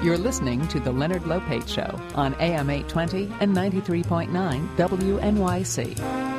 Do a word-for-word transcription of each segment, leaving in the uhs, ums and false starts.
You're listening to The Leonard Lopate Show on A M eight twenty and ninety-three point nine W N Y C.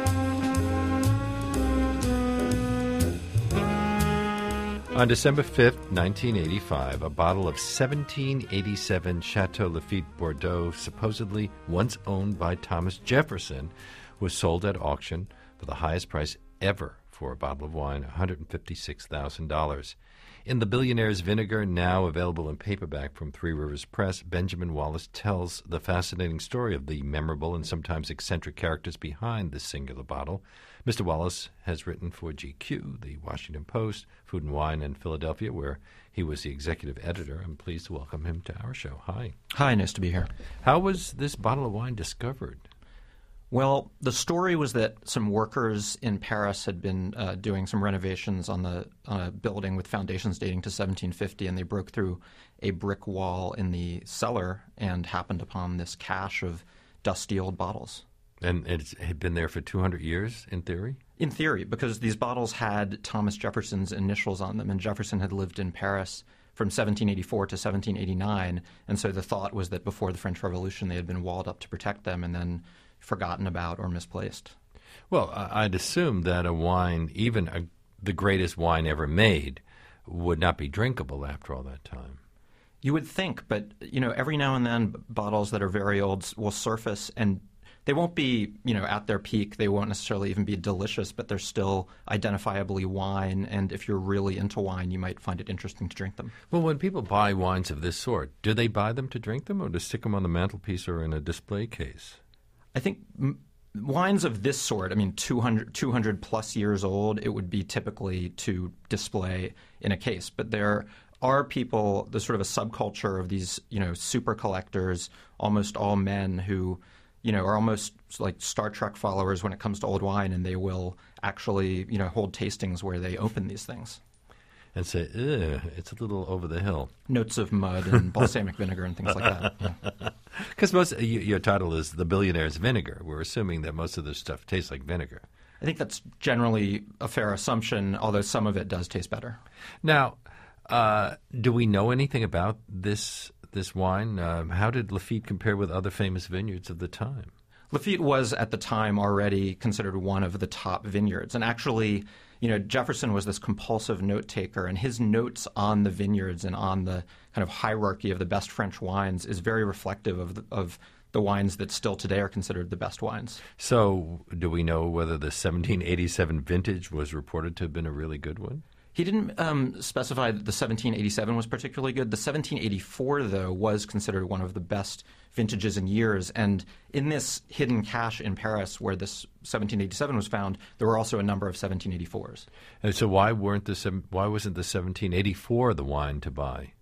On December fifth, nineteen eighty-five, a bottle of seventeen eighty-seven Chateau Lafite Bordeaux, supposedly once owned by Thomas Jefferson, was sold at auction for the highest price ever for a bottle of wine, one hundred fifty-six thousand dollars. In The Billionaire's Vinegar, now available in paperback from Three Rivers Press, Benjamin Wallace tells the fascinating story of the memorable and sometimes eccentric characters behind this singular bottle. Mister Wallace has written for G Q, the Washington Post, Food and Wine in Philadelphia, where he was the executive editor. I'm pleased to welcome him to our show. Hi. Hi, nice to be here. How was this bottle of wine discovered? Well, the story was that some workers in Paris had been uh, doing some renovations on the on a building with foundations dating to seventeen fifty, and they broke through a brick wall in the cellar and happened upon this cache of dusty old bottles. And it had been there for two hundred years, in theory? In theory, because these bottles had Thomas Jefferson's initials on them, and Jefferson had lived in Paris from seventeen eighty-four to seventeen eighty-nine, and so the thought was that before the French Revolution they had been walled up to protect them and then forgotten about or misplaced. Well, I'd assume that a wine, even a, the greatest wine ever made, would not be drinkable after all that time. You would think, but you know, every now and then bottles that are very old will surface, and they won't be, you know, at their peak. They won't necessarily even be delicious, but they're still identifiably wine. And if you're really into wine, you might find it interesting to drink them. Well, when people buy wines of this sort, do they buy them to drink them or to stick them on the mantelpiece or in a display case? I think m- wines of this sort, I mean, two hundred, two hundred plus years old, it would be typically to display in a case. But there are people, there's sort of a subculture of these, you know, super collectors, almost all men who, you know, are almost like Star Trek followers when it comes to old wine, and they will actually, you know, hold tastings where they open these things. And say, ugh, it's a little over the hill. Notes of mud and balsamic vinegar and things like that. Because yeah. most your title is The Billionaire's Vinegar. We're assuming that most of this stuff tastes like vinegar. I think that's generally a fair assumption, although some of it does taste better. Now, uh, do we know anything about this this wine? Um, how did Lafite compare with other famous vineyards of the time? Lafite was at the time already considered one of the top vineyards. And actually, you know, Jefferson was this compulsive note taker, and his notes on the vineyards and on the kind of hierarchy of the best French wines is very reflective of the, of the wines that still today are considered the best wines. So do we know whether the seventeen eighty-seven vintage was reported to have been a really good one? He didn't um, specify that the seventeen eighty-seven was particularly good. The seventeen eighty-four, though, was considered one of the best vintages in years. And in this hidden cache in Paris where this seventeen eighty-seven was found, there were also a number of seventeen eighty-fours. And so why weren't the why wasn't the seventeen eighty-four the wine to buy?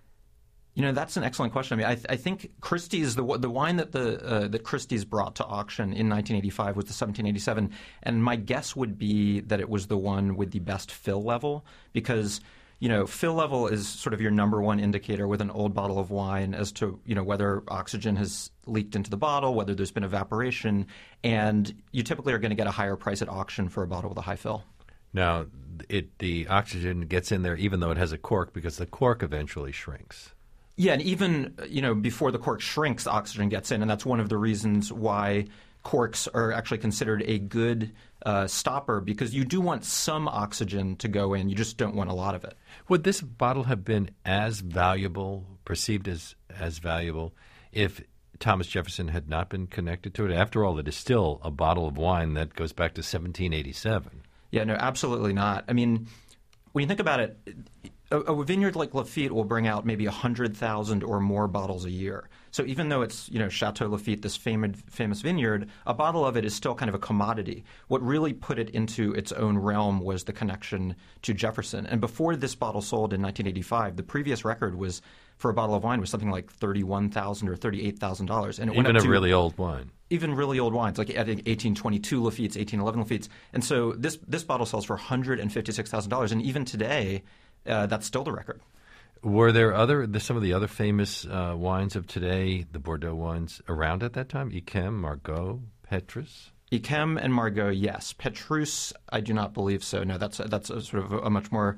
You know, that's an excellent question. I mean, I, th- I think Christie's, the the wine that the uh, that Christie's brought to auction in nineteen eighty-five was the seventeen eighty-seven, and my guess would be that it was the one with the best fill level, because, you know, fill level is sort of your number one indicator with an old bottle of wine as to, you know, whether oxygen has leaked into the bottle, whether there's been evaporation, and you typically are going to get a higher price at auction for a bottle with a high fill. Now, it the oxygen gets in there even though it has a cork, because the cork eventually shrinks. Yeah, and even, you know, before the cork shrinks, oxygen gets in, and that's one of the reasons why corks are actually considered a good uh, stopper, because you do want some oxygen to go in. You just don't want a lot of it. Would this bottle have been as valuable, perceived as, as valuable, if Thomas Jefferson had not been connected to it? After all, it is still a bottle of wine that goes back to seventeen eighty-seven. Yeah, no, absolutely not. I mean, when you think about it, a, a vineyard like Lafite will bring out maybe one hundred thousand or more bottles a year. So even though it's, you know, Chateau Lafite, this famous, famous vineyard, a bottle of it is still kind of a commodity. What really put it into its own realm was the connection to Jefferson. And before this bottle sold in nineteen eighty-five, the previous record was for a bottle of wine was something like thirty-one thousand dollars or thirty-eight thousand dollars. And it even went up a to, really old wine. Even really old wines, like I think eighteen twenty-two Lafittes, eighteen eleven Lafittes. And so this this bottle sells for one hundred fifty-six thousand dollars. And even today, uh, that's still the record. Were there other some of the other famous uh, wines of today, the Bordeaux wines, around at that time? Yquem, Margaux, Petrus? Yquem and Margaux, yes. Petrus, I do not believe so. No, that's a, that's a sort of a, a much more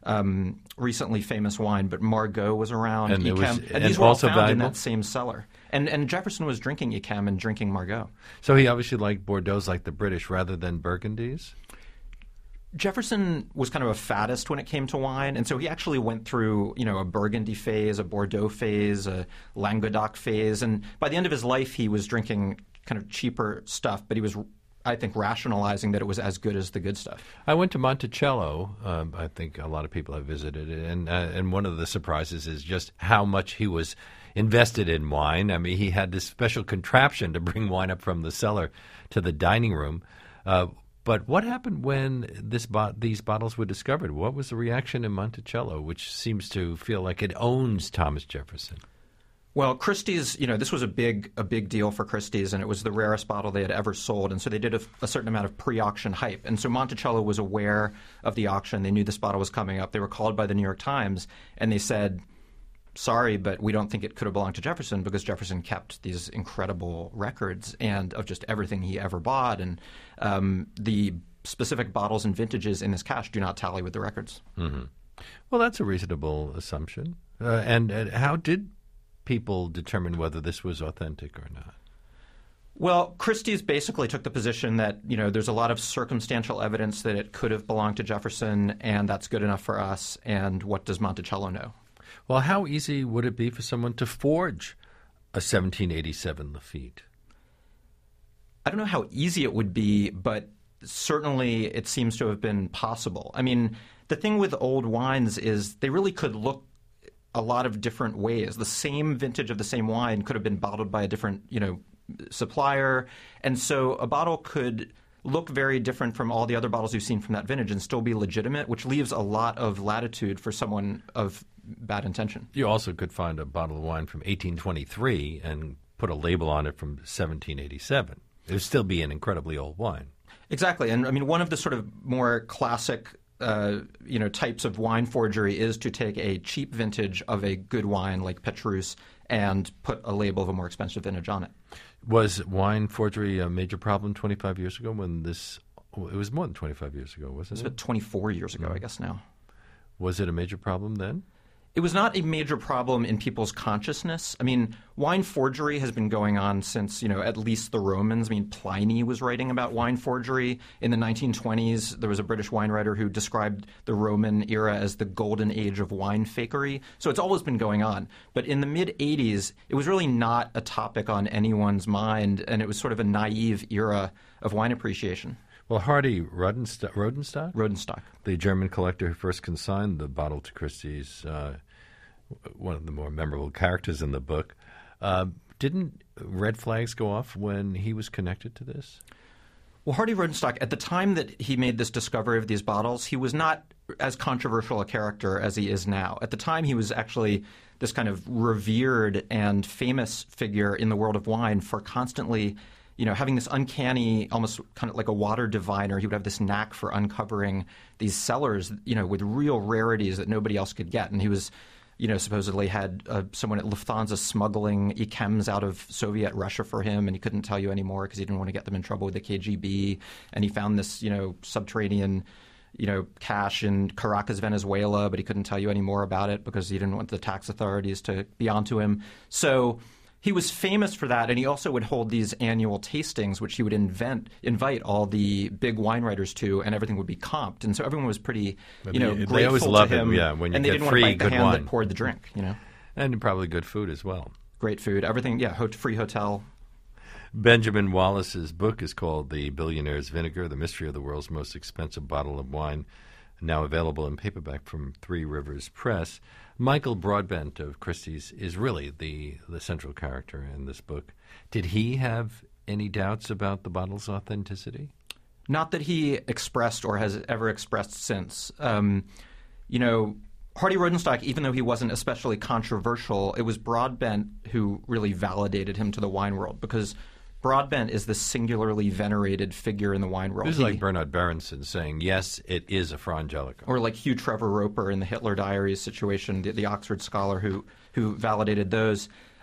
um, recently famous wine, but Margaux was around. And, Yquem, was, and, and these were all also found in valuable? that same cellar. And and Jefferson was drinking Yquem and drinking Margaux. So he obviously liked Bordeaux like the British rather than Burgundies? Jefferson was kind of a faddist when it came to wine, and so he actually went through, you know, a Burgundy phase, a Bordeaux phase, a Languedoc phase, and by the end of his life, he was drinking kind of cheaper stuff, but he was, I think, rationalizing that it was as good as the good stuff. I went to Monticello. Um, I think a lot of people have visited it, and uh, and one of the surprises is just how much he was invested in wine. I mean, he had this special contraption to bring wine up from the cellar to the dining room. Uh, But what happened when this bo- these bottles were discovered? What was the reaction in Monticello, which seems to feel like it owns Thomas Jefferson? Well, Christie's, you know, this was a big a big deal for Christie's, and it was the rarest bottle they had ever sold, and so they did a, a certain amount of pre-auction hype. And so Monticello was aware of the auction. They knew this bottle was coming up. They were called by the New York Times, and they said, sorry, but we don't think it could have belonged to Jefferson because Jefferson kept these incredible records and of just everything he ever bought. And um, the specific bottles and vintages in this cache do not tally with the records. Mm-hmm. Well, that's a reasonable assumption. Uh, and, and how did people determine whether this was authentic or not? Well, Christie's basically took the position that, you know, there's a lot of circumstantial evidence that it could have belonged to Jefferson, and that's good enough for us. And what does Monticello know? Well, how easy would it be for someone to forge a seventeen eighty-seven Lafite? I don't know how easy it would be, but certainly it seems to have been possible. I mean, the thing with old wines is they really could look a lot of different ways. The same vintage of the same wine could have been bottled by a different, you know, supplier. And so a bottle could look very different from all the other bottles you've seen from that vintage and still be legitimate, which leaves a lot of latitude for someone of bad intention. You also could find a bottle of wine from eighteen twenty-three and put a label on it from seventeen eighty-seven. It would still be an incredibly old wine. Exactly. And I mean, one of the sort of more classic uh, you know, types of wine forgery is to take a cheap vintage of a good wine like Petrus and put a label of a more expensive vintage on it. Was wine forgery a major problem twenty-five years ago when this – it was more than twenty-five years ago, wasn't It's it? about twenty-four years ago, Mm-hmm. I guess now. Was it a major problem then? It was not a major problem in people's consciousness. I mean, wine forgery has been going on since, you know, at least the Romans. I mean, Pliny was writing about wine forgery. In the nineteen twenties, there was a British wine writer who described the Roman era as the golden age of wine fakery. So it's always been going on. But in the mid-eighties, it was really not a topic on anyone's mind, and it was sort of a naive era of wine appreciation. Well, Hardy Rodenstock, Rodenstock? Rodenstock. The German collector who first consigned the bottle to Christie's, uh, one of the more memorable characters in the book, uh, didn't red flags go off when he was connected to this? Well, Hardy Rodenstock, at the time that he made this discovery of these bottles, he was not as controversial a character as he is now. At the time, he was actually this kind of revered and famous figure in the world of wine for constantly, you know, having this uncanny, almost kind of like a water diviner. He would have this knack for uncovering these cellars, you know, with real rarities that nobody else could get. And he was, you know, supposedly had uh, someone at Lufthansa smuggling Yquems out of Soviet Russia for him, and he couldn't tell you anymore because he didn't want to get them in trouble with the K G B. And he found this, you know, subterranean, you know, cache in Caracas, Venezuela, but he couldn't tell you any more about it because he didn't want the tax authorities to be onto him. So he was famous for that, and he also would hold these annual tastings, which he would invent, invite all the big wine writers to, and everything would be comped. And so everyone was pretty, you know, They grateful always to love him. him, yeah, when you and they get didn't free, want to bite good the hand wine. that poured the drink, you know. And probably good food as well. Great food, everything, yeah, ho- free hotel. Benjamin Wallace's book is called The Billionaire's Vinegar, The Mystery of the World's Most Expensive Bottle of Wine, now available in paperback from Three Rivers Press. Michael Broadbent of Christie's is really the, the central character in this book. Did he have any doubts about the bottle's authenticity? Not that he expressed or has ever expressed since. Um, you know, Hardy Rodenstock, even though he wasn't especially controversial, it was Broadbent who really validated him to the wine world, because Broadbent is the singularly venerated figure in the wine world. This is He- like Bernard Berenson saying, yes, it is a Fra Angelico. Or like Hugh Trevor Roper in the Hitler Diaries situation, the, the Oxford scholar who who validated those.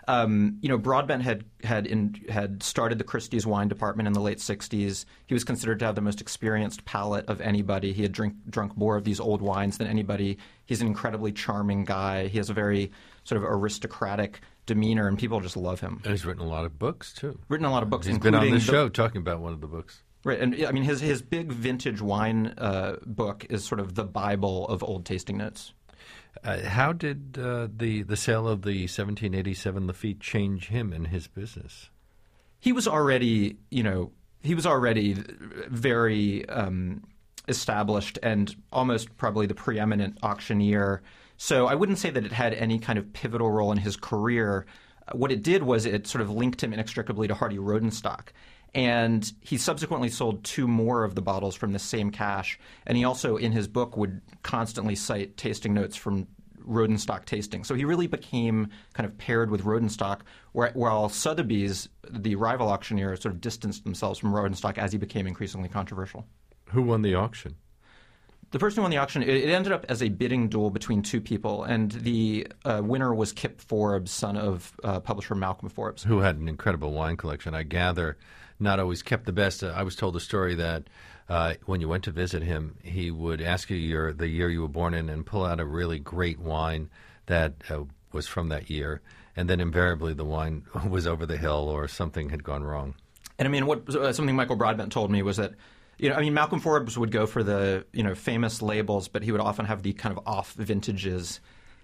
Um, you know, Broadbent had had in, had started the Christie's wine department in the late sixties. He was considered to have the most experienced palate of anybody. He had drink, drunk more of these old wines than anybody. He's an incredibly charming guy. He has a very sort of aristocratic demeanor, and people just love him. And he's written a lot of books, too. Written a lot of books, He's including been on the the show talking about one of the books. Right, and I mean his his big vintage wine uh, book is sort of the Bible of old tasting notes. Uh, how did uh, the the sale of the seventeen eighty-seven Lafite change him and his business? He was already, you know, he was already very um, established and almost probably the preeminent auctioneer. So I wouldn't say that it had any kind of pivotal role in his career. What it did was it sort of linked him inextricably to Hardy Rodenstock. And he subsequently sold two more of the bottles from the same cache. And he also, in his book, would constantly cite tasting notes from Rodenstock tasting. So he really became kind of paired with Rodenstock, while Sotheby's, the rival auctioneer, sort of distanced themselves from Rodenstock as he became increasingly controversial. Who won the auction? The person who won the auction, it, it ended up as a bidding duel between two people, and the uh, winner was Kip Forbes, son of uh, publisher Malcolm Forbes. Who had an incredible wine collection. I gather not always kept the best. Uh, I was told a story that uh, when you went to visit him, he would ask you your, the year you were born in and pull out a really great wine that uh, was from that year, and then invariably the wine was over the hill or something had gone wrong. And I mean, what uh, something Michael Broadbent told me was that, you know, I mean, Malcolm Forbes would go for the, you know, famous labels, but he would often have the kind of off vintages.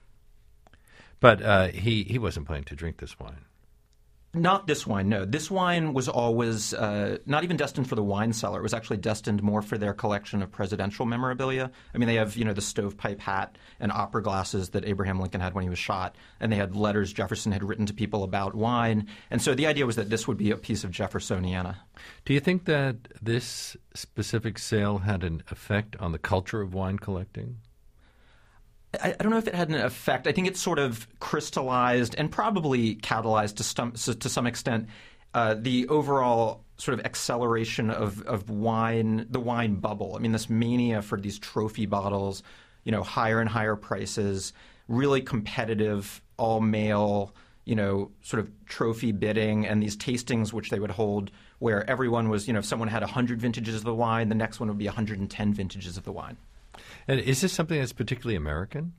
But uh, he, he wasn't planning to drink this wine. Not this wine, no. This wine was always uh, not even destined for the wine cellar. It was actually destined more for their collection of presidential memorabilia. I mean, they have, you know, the stovepipe hat and opera glasses that Abraham Lincoln had when he was shot, and they had letters Jefferson had written to people about wine. And so the idea was that this would be a piece of Jeffersoniana. Do you think that this specific sale had an effect on the culture of wine collecting? I, I don't know if it had an effect. I think it sort of crystallized and probably catalyzed to some, to some extent uh, the overall sort of acceleration of, of wine, the wine bubble. I mean, this mania for these trophy bottles, you know, higher and higher prices, really competitive, all-male, you know, sort of trophy bidding, and these tastings which they would hold where everyone was, you know, if someone had one hundred vintages of the wine, the next one would be one hundred ten vintages of the wine. And is this something that's particularly American?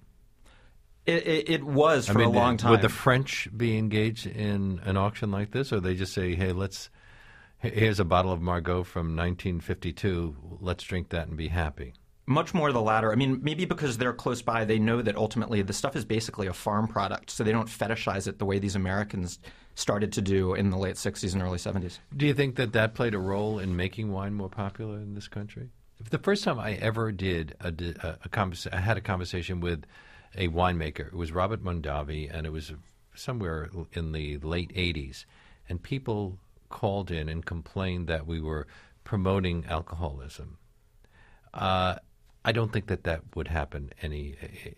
It, it, it was for I mean, a long time. Would the French be engaged in an auction like this, or they just say, hey, let's here's a bottle of Margaux from nineteen fifty-two, let's drink that and be happy? Much more the latter. I mean, maybe because they're close by, they know that ultimately the stuff is basically a farm product, so they don't fetishize it the way these Americans started to do in the late sixties and early seventies. Do you think that that played a role in making wine more popular in this country? The first time I ever did a, a, a convers- I had a conversation with a winemaker. It was Robert Mondavi, and it was somewhere in the late eighties. And people called in and complained that we were promoting alcoholism. Uh, I don't think that that would happen any.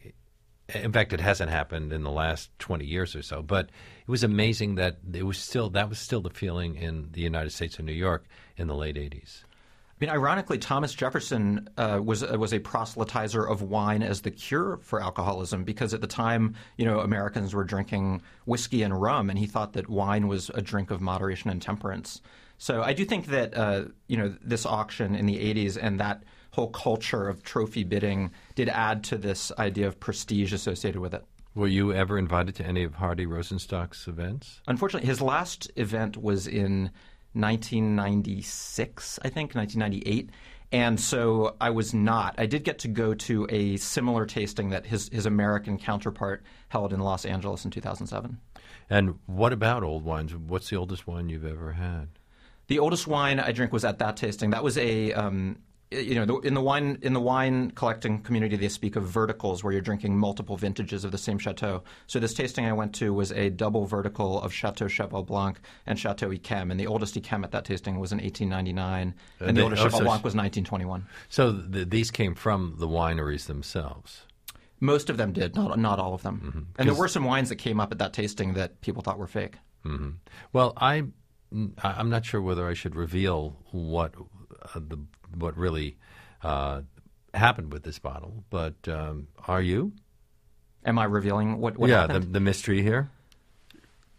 In fact, it hasn't happened in the last twenty years or so. But it was amazing that it was still that was still the feeling in the United States and New York in the late eighties. I mean, ironically, Thomas Jefferson uh, was uh, was a proselytizer of wine as the cure for alcoholism, because at the time, you know, Americans were drinking whiskey and rum, and he thought that wine was a drink of moderation and temperance. So I do think that uh, you know, this auction in the eighties and that whole culture of trophy bidding did add to this idea of prestige associated with it. Were you ever invited to any of Hardy Rosenstock's events? Unfortunately, his last event was in nineteen ninety-six, I think, nineteen ninety-eight. And so I was not. I did get to go to a similar tasting that his, his American counterpart held in Los Angeles in two thousand seven. And what about old wines? What's the oldest wine you've ever had? The oldest wine I drank was at that tasting. That was a, um, you know, in the wine in the wine collecting community, they speak of verticals, where you're drinking multiple vintages of the same chateau. So this tasting I went to was a double vertical of Chateau Cheval Blanc and Chateau Yquem, and the oldest Yquem at that tasting was in eighteen ninety-nine, and uh, the oldest oh, Cheval so Blanc was nineteen twenty-one. So the, these came from the wineries themselves? Most of them did, not not all of them. Mm-hmm. And there were some wines that came up at that tasting that people thought were fake. Mm-hmm. Well, I, I'm not sure whether I should reveal what uh, the what really uh, happened with this bottle, but um, are you? Am I revealing what, what yeah, happened? Yeah, the, the mystery here?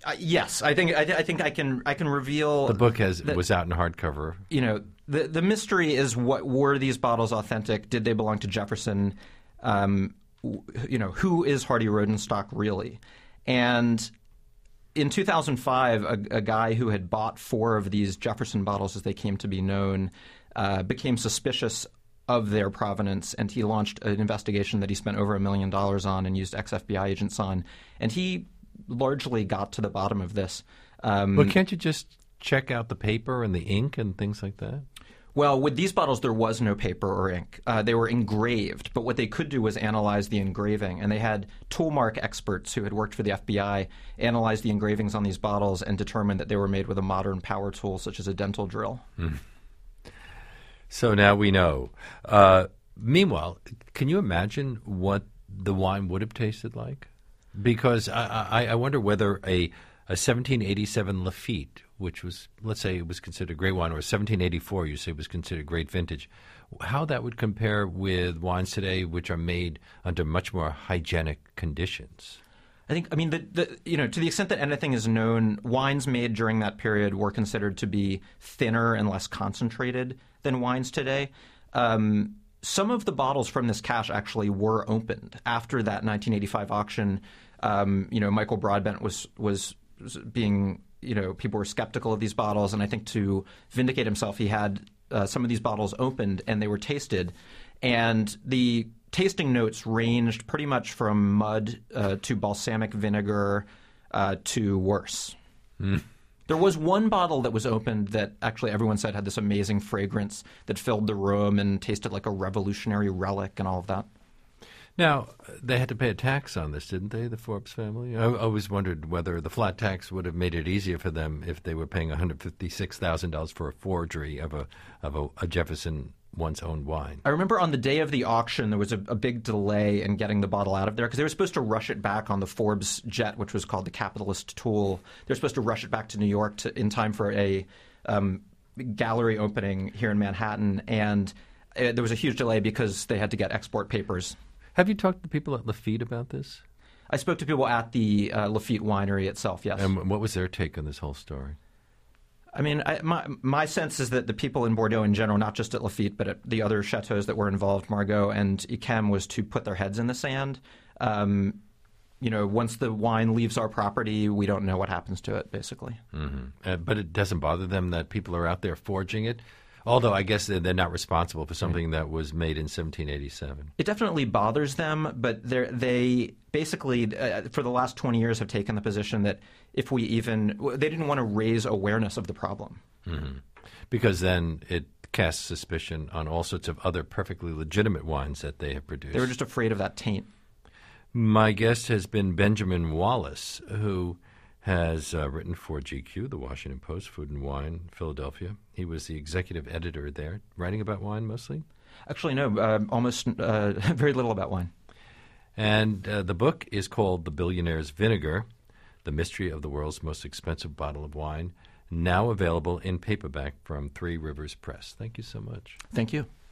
Uh, yes, I think I, I think I can I can reveal The book has that, was out in hardcover. You know, the the mystery is what were these bottles authentic? Did they belong to Jefferson? Um, you know, who is Hardy Rodenstock really? And in two thousand five, a, a guy who had bought four of these Jefferson bottles, as they came to be known, uh, became suspicious of their provenance, and he launched an investigation that he spent over a million dollars on and used ex-F B I agents on. And he largely got to the bottom of this. Um, But can't you just check out the paper and the ink and things like that? Well, with these bottles, there was no paper or ink. Uh, they were engraved, but what they could do was analyze the engraving. And they had toolmark experts who had worked for the F B I analyze the engravings on these bottles and determine that they were made with a modern power tool, such as a dental drill. Mm. So now we know. Uh, meanwhile, can you imagine what the wine would have tasted like? Because I, I, I wonder whether a, a seventeen eighty-seven Lafite, which was, let's say it was considered great wine, or seventeen eighty-four you say was considered great vintage, how that would compare with wines today which are made under much more hygienic conditions. I think, I mean, the, the, you know, to the extent that anything is known, wines made during that period were considered to be thinner and less concentrated than wines today. Um, some of the bottles from this cache actually were opened after that nineteen eighty-five auction. Um, you know, Michael Broadbent was was being, you know, people were skeptical of these bottles, and I think to vindicate himself, he had uh, some of these bottles opened and they were tasted, and the tasting notes ranged pretty much from mud uh, to balsamic vinegar uh, to worse. Mm. There was one bottle that was opened that actually everyone said had this amazing fragrance that filled the room and tasted like a revolutionary relic and all of that. Now, they had to pay a tax on this, didn't they, the Forbes family? I, I always wondered whether the flat tax would have made it easier for them if they were paying one hundred fifty-six thousand dollars for a forgery of a of a, a Jefferson once owned wine. I remember on the day of the auction, there was a, a big delay in getting the bottle out of there because they were supposed to rush it back on the Forbes jet, which was called the Capitalist Tool. They were supposed to rush it back to New York to, in time for a um, gallery opening here in Manhattan, and uh, there was a huge delay because they had to get export papers. Have you talked to people at Lafite about this? I spoke to people at the uh, Lafite winery itself, yes. And what was their take on this whole story? I mean, I, my my sense is that the people in Bordeaux in general, not just at Lafite, but at the other chateaus that were involved, Margaux and Yquem, was to put their heads in the sand. Um, you know, once the wine leaves our property, we don't know what happens to it, basically. Mm-hmm. Uh, but it doesn't bother them that people are out there forging it? Although I guess they're not responsible for something that was made in seventeen eighty-seven. It definitely bothers them, but they basically, uh, for the last twenty years, have taken the position that if we even – they didn't want to raise awareness of the problem. Mm-hmm. Because then it casts suspicion on all sorts of other perfectly legitimate wines that they have produced. They were just afraid of that taint. My guest has been Benjamin Wallace, who has uh, written for G Q, the Washington Post, Food and Wine, Philadelphia. He was the executive editor there, writing about wine mostly? Actually, no, uh, almost uh, very little about wine. And uh, the book is called The Billionaire's Vinegar, The Mystery of the World's Most Expensive Bottle of Wine, now available in paperback from Three Rivers Press. Thank you so much. Thank you.